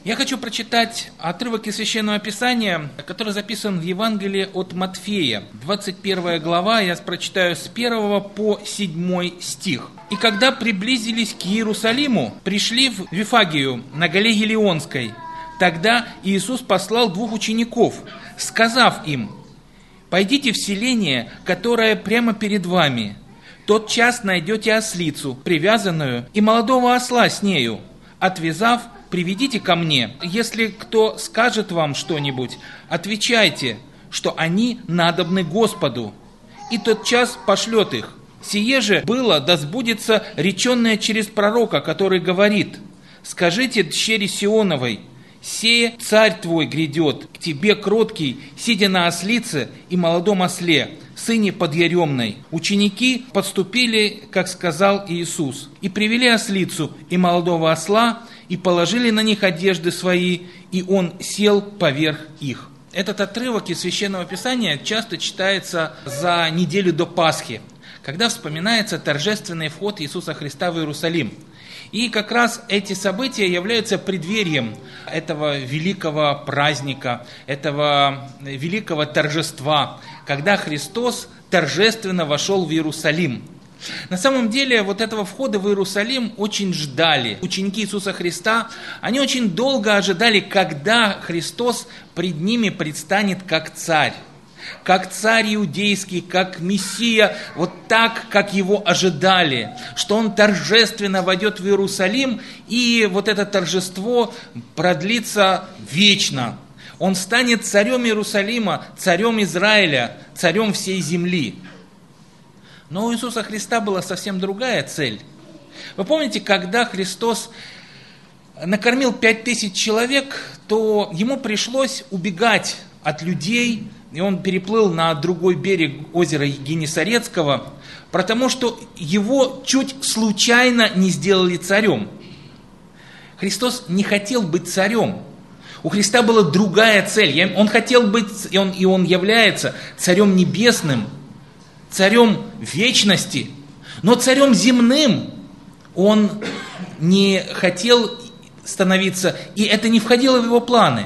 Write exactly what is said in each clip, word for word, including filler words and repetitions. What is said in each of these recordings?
Я хочу прочитать отрывок из Священного Писания, который записан в Евангелии от Матфея, двадцать первая глава, я прочитаю с первого по седьмой стих. «И когда приблизились к Иерусалиму, пришли в Вифагию на горе Елеонской, тогда Иисус послал двух учеников, сказав им: пойдите в селение, которое прямо перед вами. Тот час найдете ослицу, привязанную, и молодого осла с нею. Отвязав, приведите ко мне. Если кто скажет вам что-нибудь, отвечайте, что они надобны Господу. И тот час пошлет их. Сие же было, да сбудется реченное через пророка, который говорит: скажите дщери Сионовой, сее царь твой грядет, к тебе кроткий, сидя на ослице и молодом осле, сыне подъяремной. Ученики подступили, как сказал Иисус, и привели ослицу и молодого осла, и положили на них одежды свои, и он сел поверх их». Этот отрывок из Священного Писания часто читается за неделю до Пасхи, когда вспоминается торжественный вход Иисуса Христа в Иерусалим. И как раз эти события являются преддверием этого великого праздника, этого великого торжества, когда Христос торжественно вошел в Иерусалим. На самом деле, вот этого входа в Иерусалим очень ждали. Ученики Иисуса Христа, они очень долго ожидали, когда Христос пред ними предстанет как царь. Как царь иудейский, как Мессия, вот так, как его ожидали, что он торжественно войдет в Иерусалим, и вот это торжество продлится вечно. Он станет царем Иерусалима, царем Израиля, царем всей земли. Но у Иисуса Христа была совсем другая цель. Вы помните, когда Христос накормил пять тысяч человек, то ему пришлось убегать от людей, и он переплыл на другой берег озера Генесарецкого, потому что его чуть случайно не сделали царем. Христос не хотел быть царем. У Христа была другая цель. Он хотел быть, и он, и он является царем небесным, царем вечности, но царем земным он не хотел становиться, и это не входило в его планы.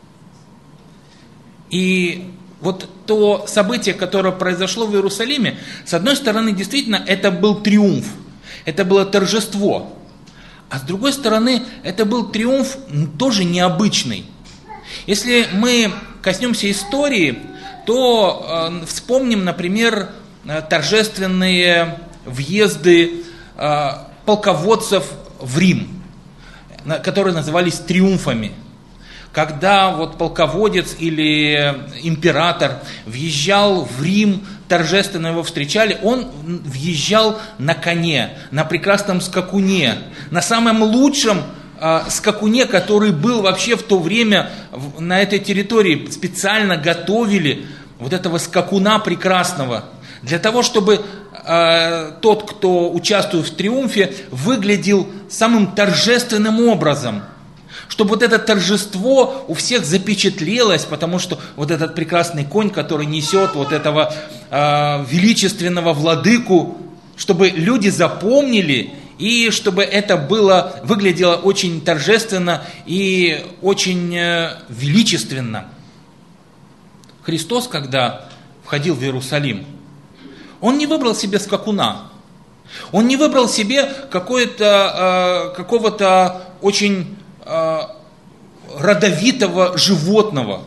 И вот то событие, которое произошло в Иерусалиме, с одной стороны, действительно, это был триумф, это было торжество, а с другой стороны, это был триумф тоже необычный. Если мы коснемся истории, то э, вспомним, например, торжественные въезды э, полководцев в Рим, которые назывались триумфами. Когда вот полководец или император въезжал в Рим, торжественно его встречали, он въезжал на коне, на прекрасном скакуне, на самом лучшем э, скакуне, который был вообще в то время в, на этой территории. Специально готовили вот этого скакуна прекрасного, для того, чтобы э, тот, кто участвует в триумфе, выглядел самым торжественным образом. Чтобы вот это торжество у всех запечатлелось, потому что вот этот прекрасный конь, который несет вот этого э, величественного владыку, чтобы люди запомнили, и чтобы это было, выглядело очень торжественно и очень э, величественно. Христос, когда входил в Иерусалим, он не выбрал себе скакуна, он не выбрал себе какое-то, э, какого-то очень э, родовитого животного.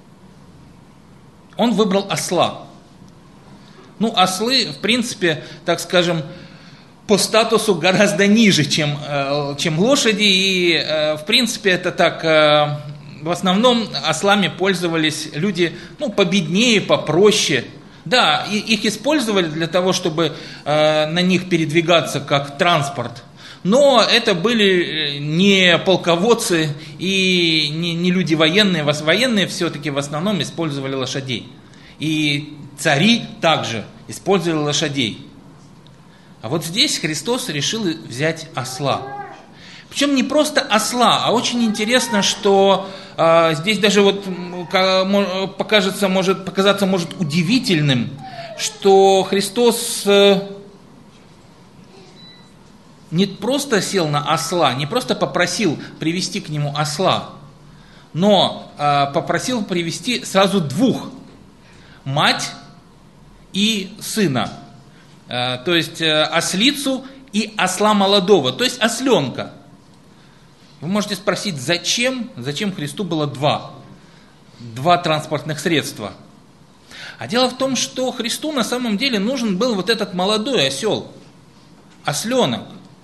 Он выбрал осла. Ну, ослы, в принципе, так скажем, по статусу гораздо ниже, чем, э, чем лошади, и, э, в принципе, это так... Э, в основном ослами пользовались люди, ну, победнее, попроще. Да, и их использовали для того, чтобы э, на них передвигаться как транспорт. Но это были не полководцы и не, не люди военные. Военные все-таки в основном использовали лошадей. И цари также использовали лошадей. А вот здесь Христос решил взять осла. Причем не просто осла, а очень интересно, что э, здесь даже вот покажется, может, показаться может удивительным, что Христос э, не просто сел на осла, не просто попросил привести к нему осла, но э, попросил привести сразу двух, мать и сына, э, то есть э, ослицу и осла молодого, то есть осленка. Вы можете спросить, зачем, зачем Христу было два, два транспортных средства? А дело в том, что Христу на самом деле нужен был вот этот молодой осел, осленок.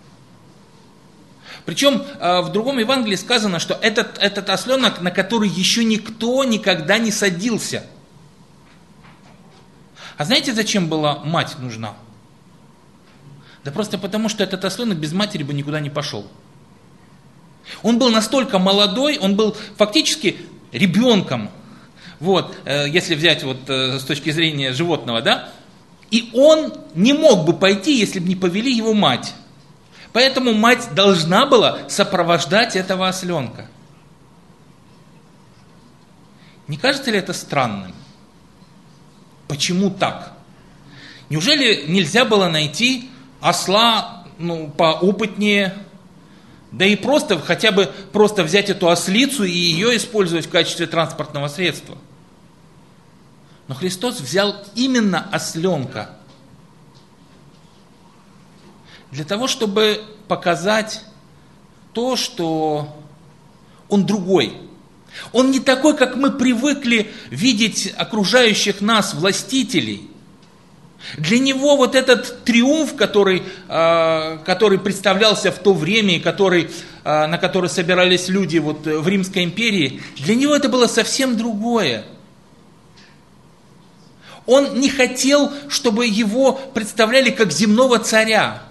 Причем в другом Евангелии сказано, что этот, этот осленок, на который еще никто никогда не садился. А знаете, зачем была мать нужна? Да просто потому, что этот осленок без матери бы никуда не пошел. Он был настолько молодой, он был фактически ребенком, вот, если взять вот с точки зрения животного, да, и он не мог бы пойти, если бы не повели его мать. Поэтому мать должна была сопровождать этого осленка. Не кажется ли это странным? Почему так? Неужели нельзя было найти осла, ну, поопытнее, да и просто, хотя бы просто взять эту ослицу и ее использовать в качестве транспортного средства? Но Христос взял именно осленка для того, чтобы показать то, что он другой. Он не такой, как мы привыкли видеть окружающих нас властителей. Для него вот этот триумф, который, который представлялся в то время, и который, на который собирались люди вот в Римской империи, для него это было совсем другое. Он не хотел, чтобы его представляли как земного царя.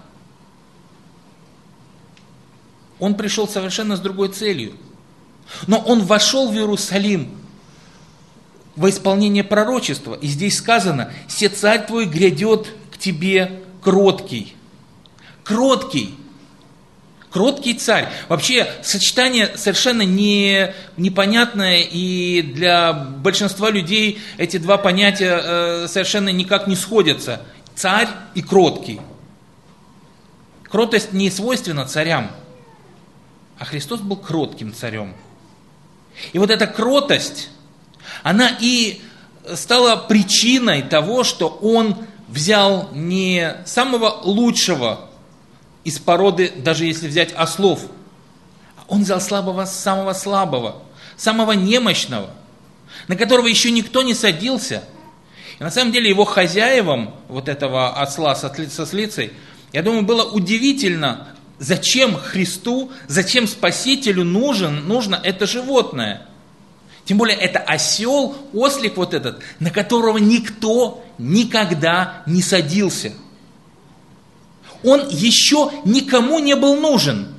Он пришел совершенно с другой целью. Но он вошел в Иерусалим во исполнение пророчества. И здесь сказано: «Се царь твой грядет к тебе кроткий». Кроткий. Кроткий царь. Вообще сочетание совершенно не, непонятное, и для большинства людей эти два понятия э, совершенно никак не сходятся. Царь и кроткий. Кротость не свойственна царям, а Христос был кротким царем. И вот эта кротость, она и стала причиной того, что он взял не самого лучшего из породы, даже если взять ослов, он взял слабого, самого слабого, самого немощного, на которого еще никто не садился. И на самом деле его хозяевам, вот этого осла со ослицей, я думаю, было удивительно, зачем Христу, зачем Спасителю нужен, нужно это животное. Тем более это осел, ослик вот этот, на которого никто никогда не садился. Он еще никому не был нужен.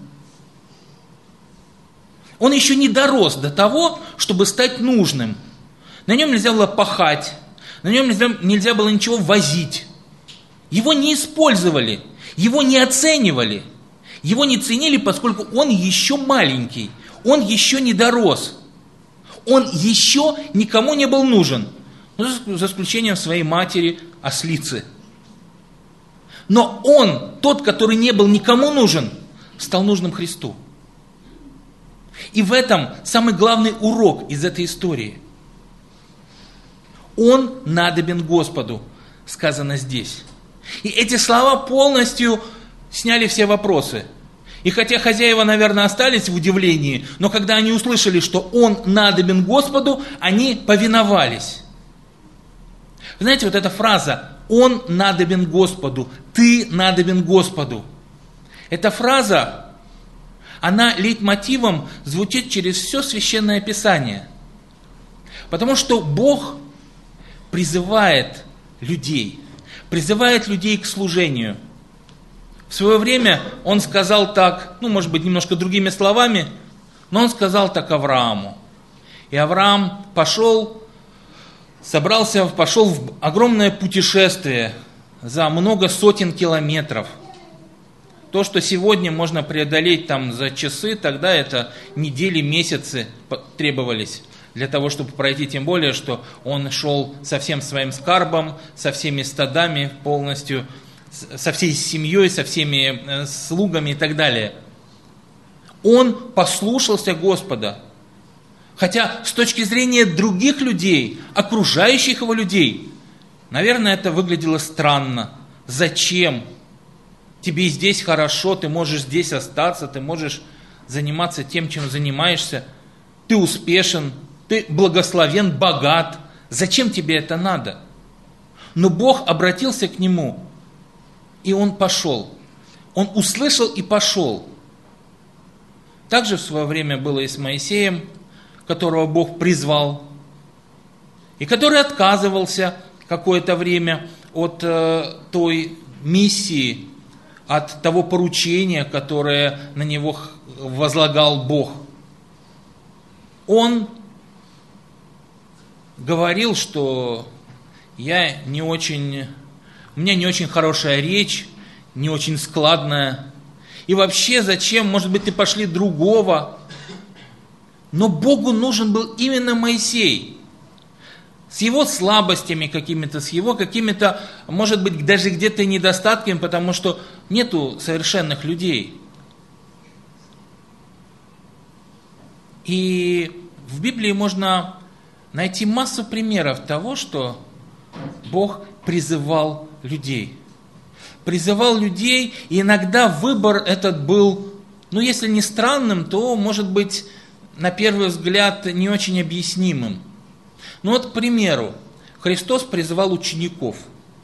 Он еще не дорос до того, чтобы стать нужным. На нем нельзя было пахать, на нем нельзя, нельзя было ничего возить. Его не использовали, его не оценивали. Его не ценили, поскольку он еще маленький, он еще не дорос, он еще никому не был нужен, ну, за исключением своей матери, ослицы. Но он, тот, который не был никому нужен, стал нужным Христу. И в этом самый главный урок из этой истории. Он надобен Господу, сказано здесь. И эти слова полностью сняли все вопросы. И хотя хозяева, наверное, остались в удивлении, но когда они услышали, что он надобен Господу, они повиновались. Вы знаете, вот эта фраза «Он надобен Господу», «Ты надобен Господу». Эта фраза, она лейтмотивом звучит через все Священное Писание. Потому что Бог призывает людей, призывает людей к служению. В свое время он сказал так, ну, может быть, немножко другими словами, но он сказал так Аврааму. И Авраам пошел, собрался, пошел в огромное путешествие за много сотен километров. То, что сегодня можно преодолеть там за часы, тогда это недели, месяцы требовались для того, чтобы пройти, тем более, что он шел со всем своим скарбом, со всеми стадами полностью, со всей семьей, со всеми слугами и так далее. Он послушался Господа. Хотя с точки зрения других людей, окружающих его людей, наверное, это выглядело странно. Зачем? Тебе здесь хорошо, ты можешь здесь остаться, ты можешь заниматься тем, чем занимаешься. Ты успешен, ты благословен, богат. Зачем тебе это надо? Но Бог обратился к нему, и он пошел. Он услышал и пошел. Также в свое время было и с Моисеем, которого Бог призвал, и который отказывался какое-то время от э, той миссии, от того поручения, которое на него возлагал Бог. Он говорил, что я не очень, у меня не очень хорошая речь, не очень складная. И вообще, зачем, может быть, ты пошли другого. Но Богу нужен был именно Моисей. С его слабостями какими-то, с его какими-то, может быть, даже где-то недостатками, потому что нету совершенных людей. И в Библии можно найти массу примеров того, что Бог призывал людей. Призывал людей, и иногда выбор этот был, ну, если не странным, то, может быть, на первый взгляд, не очень объяснимым. Ну вот, к примеру, Христос призывал учеников.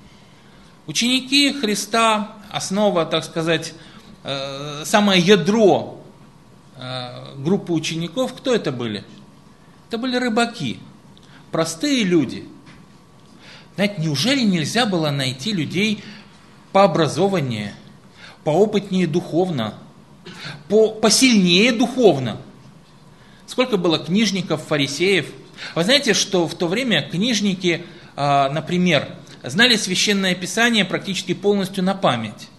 Ученики Христа, основа, так сказать, самое ядро группы учеников, кто это были? Это были рыбаки, простые люди. Знаете, неужели нельзя было найти людей пообразованнее, поопытнее духовно, по, посильнее духовно? Сколько было книжников, фарисеев? Вы знаете, что в то время книжники, например, знали Священное Писание практически полностью на память.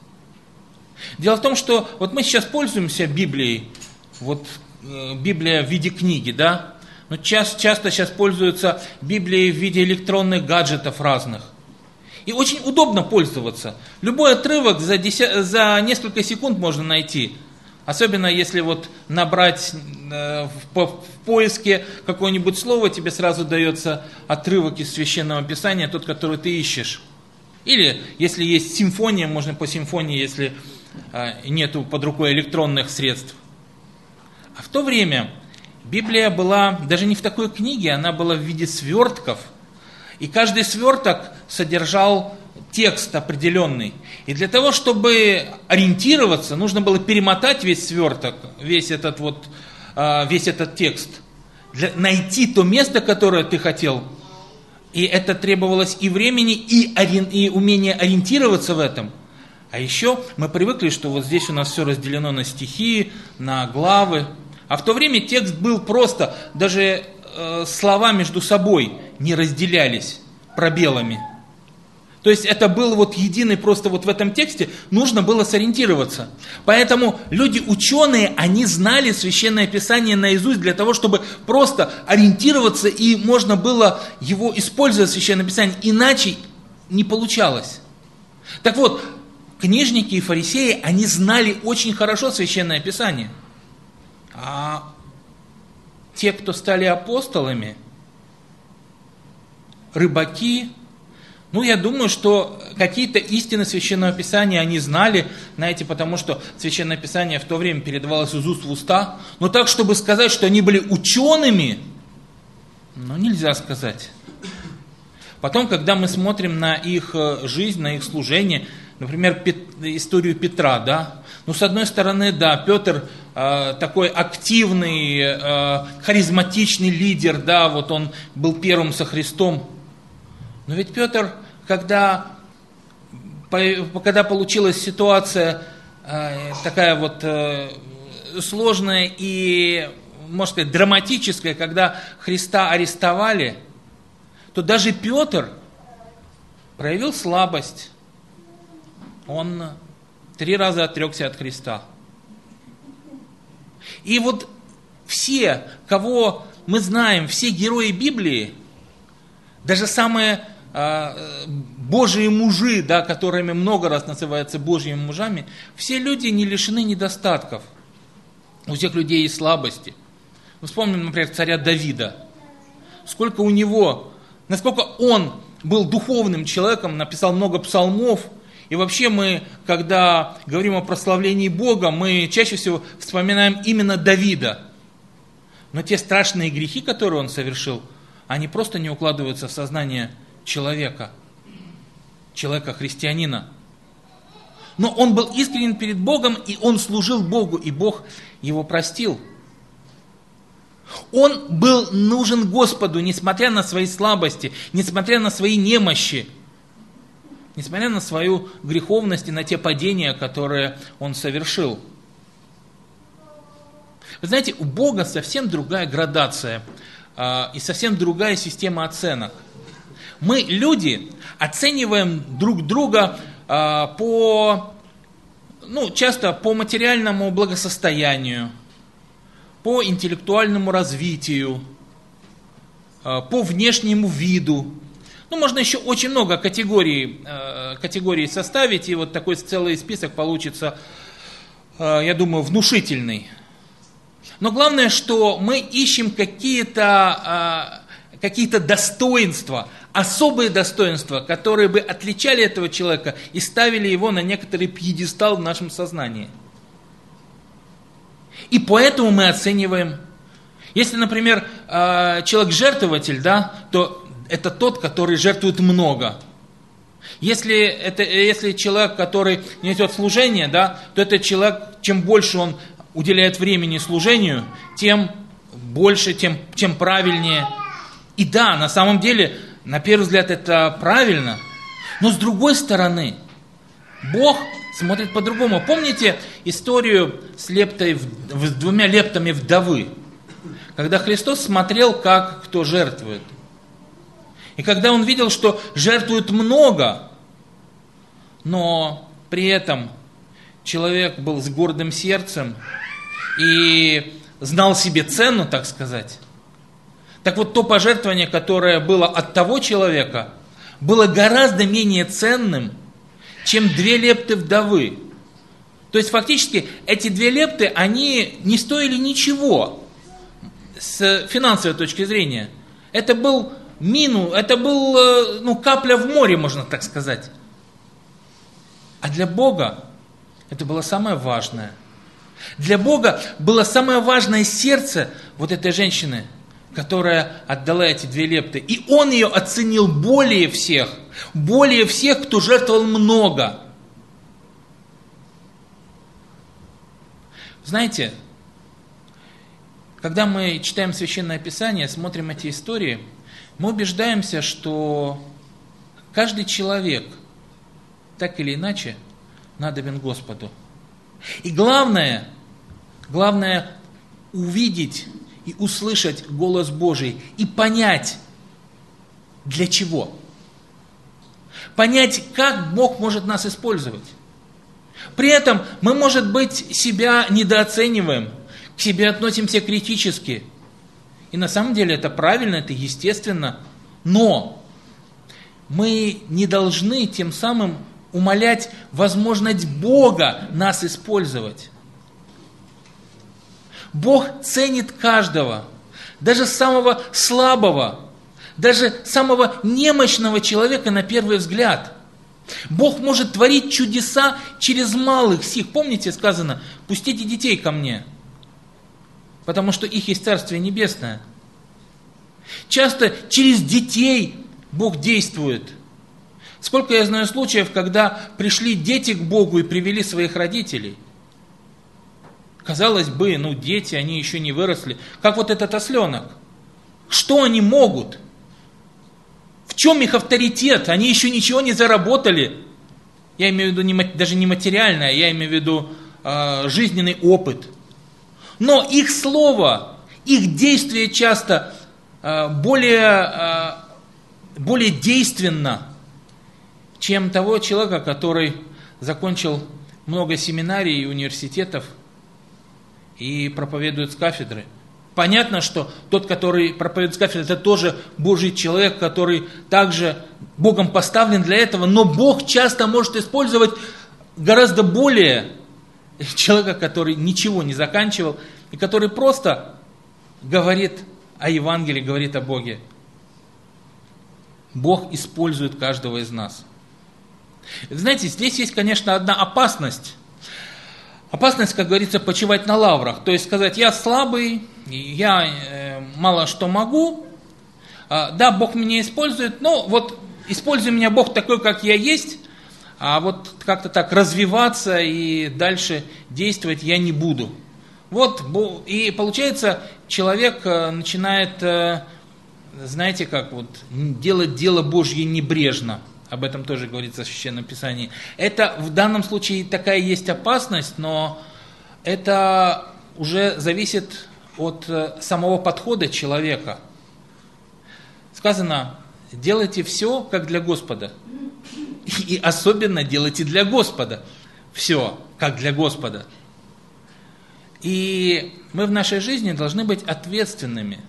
Дело в том, что вот мы сейчас пользуемся Библией, вот Библия в виде книги, да? Но часто, часто сейчас пользуются Библией в виде электронных гаджетов разных. И очень удобно пользоваться. Любой отрывок за, десят, за несколько секунд можно найти. Особенно если вот набрать э, в, в поиске какое-нибудь слово, тебе сразу дается отрывок из Священного Писания, тот, который ты ищешь. Или если есть симфония, можно по симфонии, если э, нету под рукой электронных средств. А в то время Библия была даже не в такой книге, она была в виде свертков. И каждый сверток содержал текст определенный. И для того, чтобы ориентироваться, нужно было перемотать весь сверток, весь этот, вот, весь этот текст, для, найти то место, которое ты хотел. И это требовалось и времени, и, ори, и умение ориентироваться в этом. А еще мы привыкли, что вот здесь у нас все разделено на стихи, на главы. А в то время текст был просто, даже э, слова между собой не разделялись пробелами. То есть это был вот единый, просто вот в этом тексте нужно было сориентироваться. Поэтому люди ученые, они знали Священное Писание наизусть для того, чтобы просто ориентироваться, и можно было его использовать, Священное Писание, иначе не получалось. Так вот, книжники и фарисеи, они знали очень хорошо Священное Писание. А те, кто стали апостолами, рыбаки, ну, я думаю, что какие-то истины Священного Писания они знали, знаете, потому что Священное Писание в то время передавалось из уст в уста, но так, чтобы сказать, что они были учеными, ну, нельзя сказать. Потом, когда мы смотрим на их жизнь, на их служение, например, историю Петра, да, ну, с одной стороны, да, Петр э, такой активный, э, харизматичный лидер, да, вот он был первым со Христом. Но ведь Петр, когда, когда получилась ситуация э, такая вот э, сложная и, можно сказать, драматическая, когда Христа арестовали, то даже Петр проявил слабость. Он три раза отрекся от Христа. И вот все, кого мы знаем, все герои Библии, даже самые Божьи мужи, да, которыми много раз называются Божьими мужами, все люди не лишены недостатков. У всех людей есть слабости. Мы вспомним, например, царя Давида. Сколько у него, насколько он был духовным человеком, написал много псалмов. И вообще мы, когда говорим о прославлении Бога, мы чаще всего вспоминаем именно Давида. Но те страшные грехи, которые он совершил, они просто не укладываются в сознание человека, человека-христианина. Но он был искренен перед Богом, и он служил Богу, и Бог его простил. Он был нужен Господу, несмотря на свои слабости, несмотря на свои немощи, несмотря на свою греховность и на те падения, которые он совершил. Вы знаете, у Бога совсем другая градация э, и совсем другая система оценок. Мы, люди, оцениваем друг друга э, по, ну, часто по материальному благосостоянию, по интеллектуальному развитию, э, по внешнему виду. Ну, можно еще очень много категорий, э, категорий составить, и вот такой целый список получится, э, я думаю, внушительный. Но главное, что мы ищем какие-то, э, какие-то достоинства, особые достоинства, которые бы отличали этого человека и ставили его на некоторый пьедестал в нашем сознании. И поэтому мы оцениваем. Если, например, э, человек-жертвователь, да, то это тот, который жертвует много. Если, это, если человек, который несет служение, да, то это человек, чем больше он уделяет времени служению, тем больше, тем, тем правильнее. И да, на самом деле, на первый взгляд, это правильно. Но с другой стороны, Бог смотрит по-другому. Помните историю с, лептой, с двумя лептами вдовы? Когда Христос смотрел, как кто жертвует. И когда он видел, что жертвуют много, но при этом человек был с гордым сердцем и знал себе цену, так сказать, так вот то пожертвование, которое было от того человека, было гораздо менее ценным, чем две лепты вдовы. То есть фактически эти две лепты, они не стоили ничего с финансовой точки зрения. Это был мину, это был, ну, капля в море, можно так сказать. А для Бога это было самое важное. Для Бога было самое важное сердце вот этой женщины, которая отдала эти две лепты. И Он ее оценил более всех, более всех, кто жертвовал много. Знаете, когда мы читаем Священное Писание, смотрим эти истории, мы убеждаемся, что каждый человек, так или иначе, надобен Господу. И главное, главное увидеть и услышать голос Божий и понять, для чего. Понять, как Бог может нас использовать. При этом мы, может быть, себя недооцениваем, к себе относимся критически. И на самом деле это правильно, это естественно. Но мы не должны тем самым умалять возможность Бога нас использовать. Бог ценит каждого, даже самого слабого, даже самого немощного человека на первый взгляд. Бог может творить чудеса через малых сих. Помните, сказано, пустите детей ко мне, потому что их есть Царствие Небесное. Часто через детей Бог действует. Сколько я знаю случаев, когда пришли дети к Богу и привели своих родителей. Казалось бы, ну дети, они еще не выросли. Как вот этот осленок. Что они могут? В чем их авторитет? Они еще ничего не заработали. Я имею в виду не, даже не материальное, я имею в виду э, жизненный опыт. Но их слово, их действие часто э, более, э, более действенно, чем того человека, который закончил много семинарий и университетов и проповедует с кафедры. Понятно, что тот, который проповедует с кафедры, это тоже Божий человек, который также Богом поставлен для этого, но Бог часто может использовать гораздо более человека, который ничего не заканчивал, и который просто говорит о Евангелии, говорит о Боге. Бог использует каждого из нас. Знаете, здесь есть, конечно, одна опасность. Опасность, как говорится, почивать на лаврах. То есть сказать, я слабый, я э, мало что могу, э, да, Бог меня использует, но вот используй меня, Бог, такой, как я есть, а вот как-то так развиваться и дальше действовать я не буду. Вот, и получается, человек начинает, знаете как, вот, делать дело Божье небрежно. Об этом тоже говорится в Священном Писании. Это в данном случае такая есть опасность, но это уже зависит от самого подхода человека. Сказано, делайте все, как для Господа. И особенно делайте для Господа. Все, как для Господа. И мы в нашей жизни должны быть ответственными.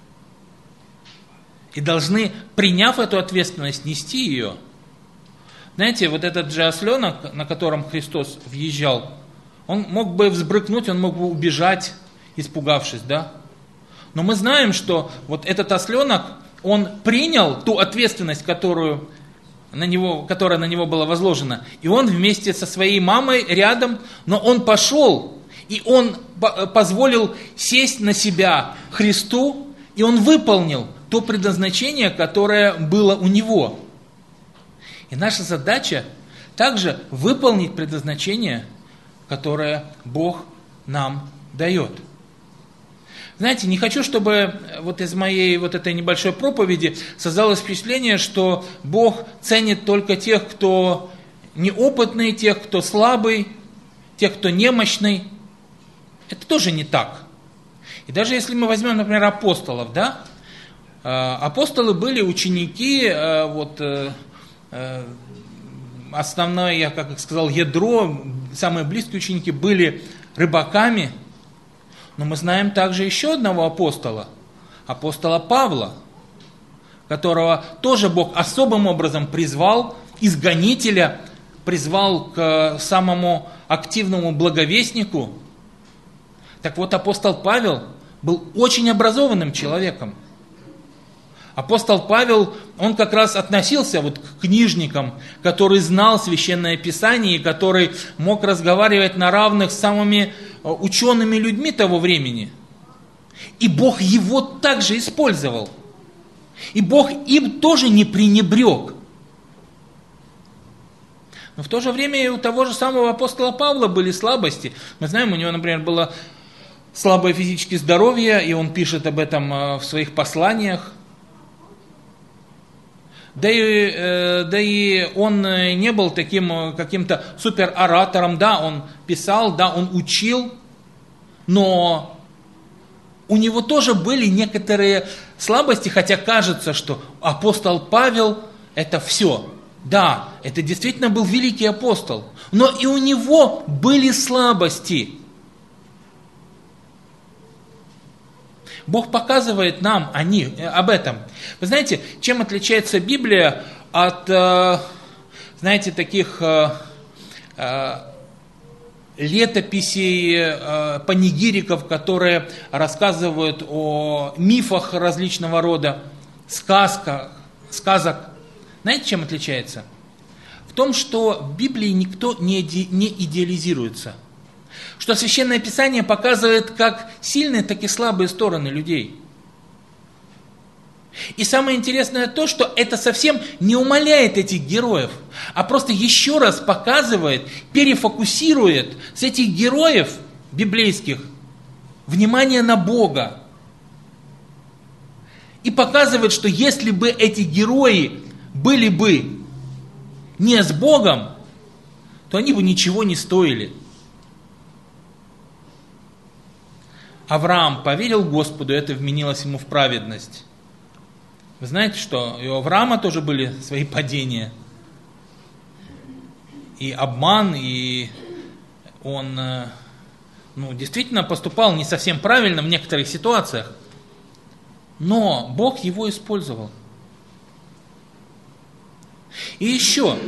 И должны, приняв эту ответственность, нести ее. Знаете, вот этот же осленок, на котором Христос въезжал, он мог бы взбрыкнуть, он мог бы убежать, испугавшись, да? Но мы знаем, что вот этот осленок, он принял ту ответственность, которую на него, которая на него была возложена, и он вместе со своей мамой рядом, но он пошел, и он позволил сесть на себя Христу, и он выполнил то предназначение, которое было у него. И наша задача также выполнить предназначение, которое Бог нам дает. Знаете, не хочу, чтобы вот из моей вот этой небольшой проповеди создалось впечатление, что Бог ценит только тех, кто неопытный, тех, кто слабый, тех, кто немощный. Это тоже не так. И даже если мы возьмем, например, апостолов, да, апостолы были ученики, вот, основное, я как сказал, ядро, самые близкие ученики были рыбаками, но мы знаем также еще одного апостола, апостола Павла, которого тоже Бог особым образом призвал, изгонителя, призвал к самому активному благовестнику. Так вот, апостол Павел был очень образованным человеком. Апостол Павел, он как раз относился вот к книжникам, который знал Священное Писание, и который мог разговаривать на равных с самыми учеными людьми того времени. И Бог его также использовал. И Бог им тоже не пренебрег. Но в то же время и у того же самого апостола Павла были слабости. Мы знаем, у него, например, было слабое физическое здоровье, и он пишет об этом в своих посланиях. Да и, э, да и он не был таким каким-то супероратором, да, он писал, да, он учил, но у него тоже были некоторые слабости, хотя кажется, что апостол Павел это все. Да, это действительно был великий апостол, но и у него были слабости. Бог показывает нам они, об этом. Вы знаете, чем отличается Библия от, знаете, таких летописей, панигириков, которые рассказывают о мифах различного рода, сказках, сказок. Знаете, чем отличается? В том, что в Библии никто не идеализируется. Что Священное Писание показывает как сильные, так и слабые стороны людей. И самое интересное то, что это совсем не умаляет этих героев, а просто еще раз показывает, перефокусирует с этих героев библейских внимание на Бога. И показывает, что если бы эти герои были бы не с Богом, то они бы ничего не стоили. Авраам поверил Господу, это вменилось ему в праведность. Вы знаете, что и у Авраама тоже были свои падения. И обман, и он ну, действительно поступал не совсем правильно в некоторых ситуациях, но Бог его использовал. И еще,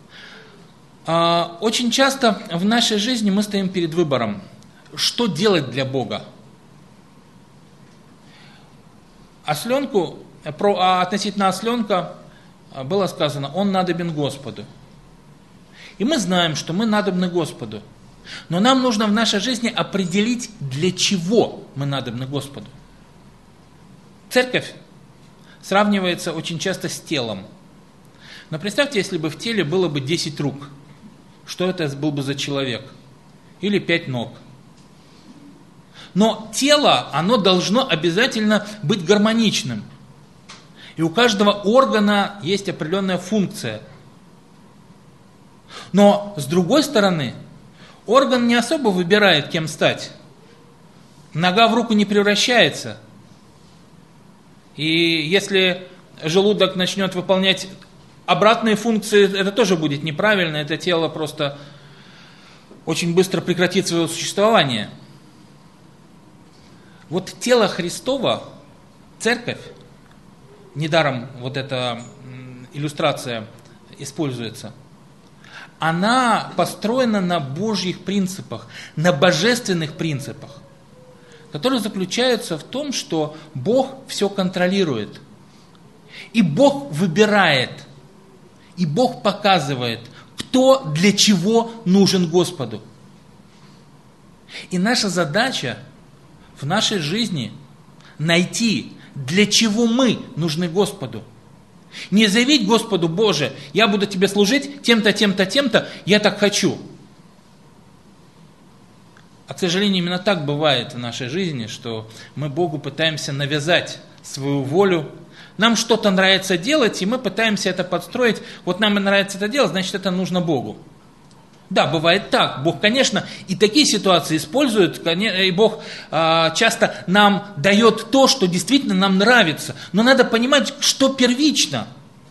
очень часто в нашей жизни мы стоим перед выбором, что делать для Бога. Осленку, про, относительно осленка было сказано, он надобен Господу. И мы знаем, что мы надобны Господу. Но нам нужно в нашей жизни определить, для чего мы надобны Господу. Церковь сравнивается очень часто с телом. Но представьте, если бы в теле было бы десять рук. Что это был бы за человек? Или пять ног. Но тело, оно должно обязательно быть гармоничным. И у каждого органа есть определенная функция. Но с другой стороны, орган не особо выбирает, кем стать. Нога в руку не превращается. И если желудок начнет выполнять обратные функции, это тоже будет неправильно. Это тело просто очень быстро прекратит свое существование. Вот тело Христово, церковь, недаром вот эта иллюстрация используется, она построена на Божьих принципах, на божественных принципах, которые заключаются в том, что Бог все контролирует. И Бог выбирает, и Бог показывает, кто для чего нужен Господу. И наша задача в нашей жизни найти, для чего мы нужны Господу. Не заявить Господу: Боже, я буду Тебе служить тем-то, тем-то, тем-то, я так хочу. А, к сожалению, именно так бывает в нашей жизни, что мы Богу пытаемся навязать свою волю. Нам что-то нравится делать, и мы пытаемся это подстроить. Вот нам и нравится это делать, значит, это нужно Богу. Да, бывает так. Бог, конечно, и такие ситуации использует, и Бог э, часто нам дает то, что действительно нам нравится. Но надо понимать, что первично.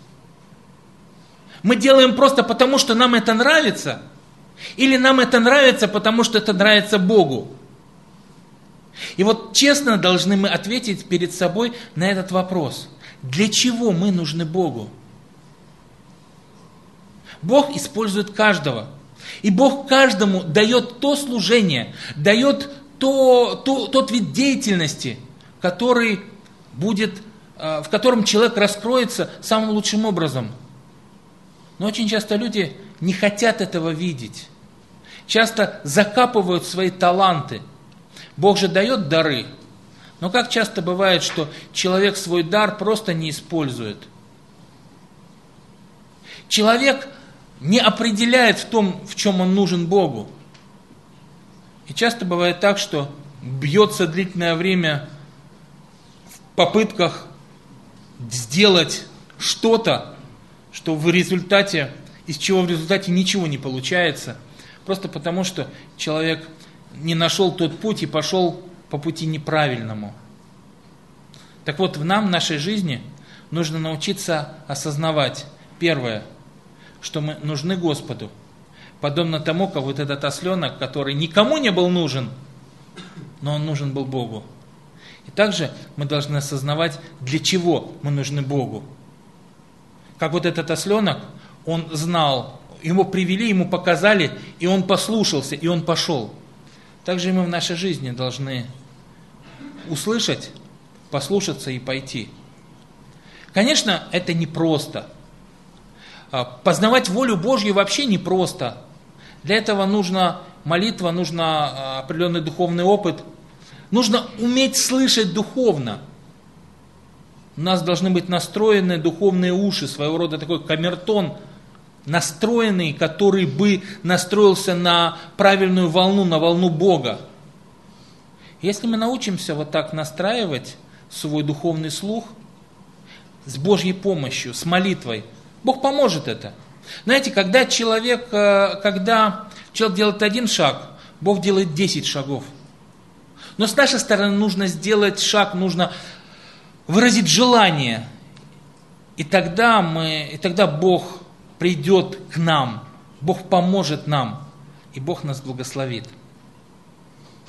Мы делаем просто потому, что нам это нравится, или нам это нравится, потому что это нравится Богу. И вот честно должны мы ответить перед собой на этот вопрос. Для чего мы нужны Богу? Бог использует каждого. И Бог каждому дает то служение, дает то, то, тот вид деятельности, который будет, в котором человек раскроется самым лучшим образом. Но очень часто люди не хотят этого видеть. Часто закапывают свои таланты. Бог же дает дары. Но как часто бывает, что человек свой дар просто не использует. Человек не определяет в том, в чем он нужен Богу. И часто бывает так, что бьется длительное время в попытках сделать что-то, что в результате, из чего в результате ничего не получается, просто потому что человек не нашел тот путь и пошел по пути неправильному. Так вот, в нам, в нашей жизни, нужно научиться осознавать, первое, что мы нужны Господу, подобно тому, как вот этот осленок, который никому не был нужен, но он нужен был Богу. И также мы должны осознавать, для чего мы нужны Богу. Как вот этот осленок, он знал, его привели, ему показали, и он послушался, и он пошел. Также и мы в нашей жизни должны услышать, послушаться и пойти. Конечно, это непросто. Познавать волю Божью вообще непросто. Для этого нужна молитва, нужно определенный духовный опыт. Нужно уметь слышать духовно. У нас должны быть настроены духовные уши, своего рода такой камертон, настроенный, который бы настроился на правильную волну, на волну Бога. Если мы научимся вот так настраивать свой духовный слух с Божьей помощью, с молитвой, Бог поможет это. Знаете, когда человек, когда человек делает один шаг, Бог делает десять шагов. Но с нашей стороны нужно сделать шаг, нужно выразить желание. И тогда, мы, и тогда Бог придет к нам, Бог поможет нам, и Бог нас благословит.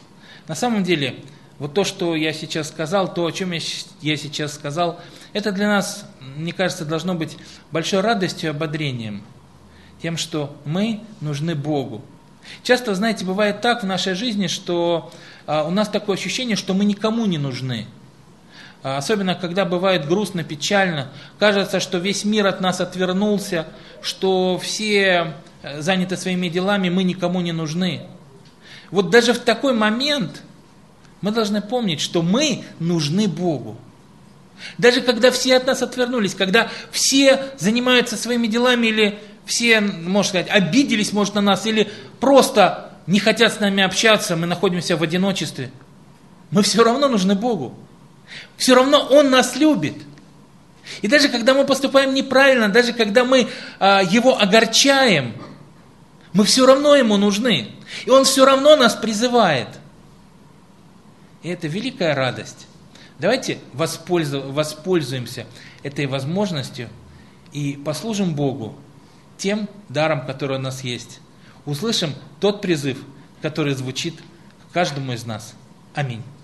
На самом деле, вот то, что я сейчас сказал, то, о чем я, я сейчас сказал, это для нас, мне кажется, должно быть большой радостью и ободрением. Тем, что мы нужны Богу. Часто, знаете, бывает так в нашей жизни, что а, у нас такое ощущение, что мы никому не нужны. А, особенно, когда бывает грустно, печально. Кажется, что весь мир от нас отвернулся, что все заняты своими делами, мы никому не нужны. Вот даже в такой момент мы должны помнить, что мы нужны Богу. Даже когда все от нас отвернулись, когда все занимаются своими делами или все, можно сказать, обиделись, может, на нас, или просто не хотят с нами общаться, мы находимся в одиночестве, мы все равно нужны Богу. Все равно Он нас любит. И даже когда мы поступаем неправильно, даже когда мы а, Его огорчаем, мы все равно Ему нужны. И Он все равно нас призывает. И это великая радость. Давайте воспользуемся этой возможностью и послужим Богу тем даром, который у нас есть. Услышим тот призыв, который звучит каждому из нас. Аминь.